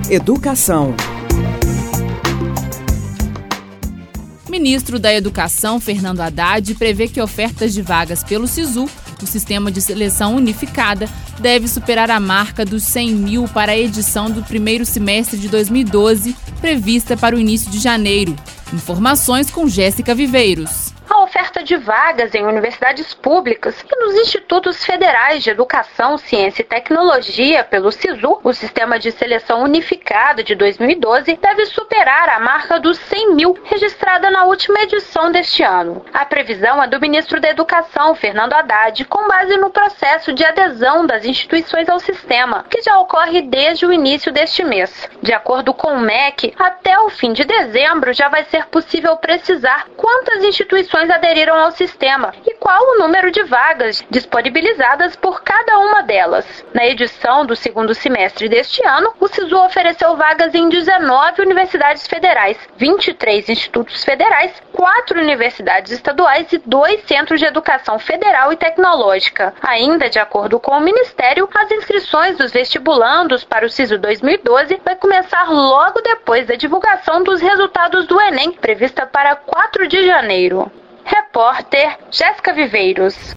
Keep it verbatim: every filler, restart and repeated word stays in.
Educação. Ministro da Educação, Fernando Haddad, prevê que ofertas de vagas pelo SISU, o Sistema de Seleção Unificada, deve superar a marca dos cem mil para a edição do primeiro semestre de dois mil e doze, prevista para o início de janeiro. Informações com Jéssica Viveiros. A oferta de vagas em universidades públicas e nos institutos federais de educação, ciência e tecnologia pelo SISU, o Sistema de Seleção Unificada de dois mil e doze, deve superar a marca dos cem mil, registrada na última edição deste ano. A previsão é do ministro da Educação, Fernando Haddad, com base no processo de adesão das instituições ao sistema, que já ocorre desde o início deste mês. De acordo com o M E C, até o fim de dezembro já vai ser possível precisar quantas instituições aderiram ao sistema e qual o número de vagas disponibilizadas por cada uma delas. Na edição do segundo semestre deste ano, o SISU ofereceu vagas em dezenove universidades federais, vinte e três institutos federais, quatro universidades estaduais e dois centros de educação federal e tecnológica. Ainda de acordo com o Ministério, as inscrições dos vestibulandos para o SISU dois mil e doze vai começar logo depois da divulgação dos resultados do Enem, prevista para quatro de janeiro. Repórter Jéssica Viveiros.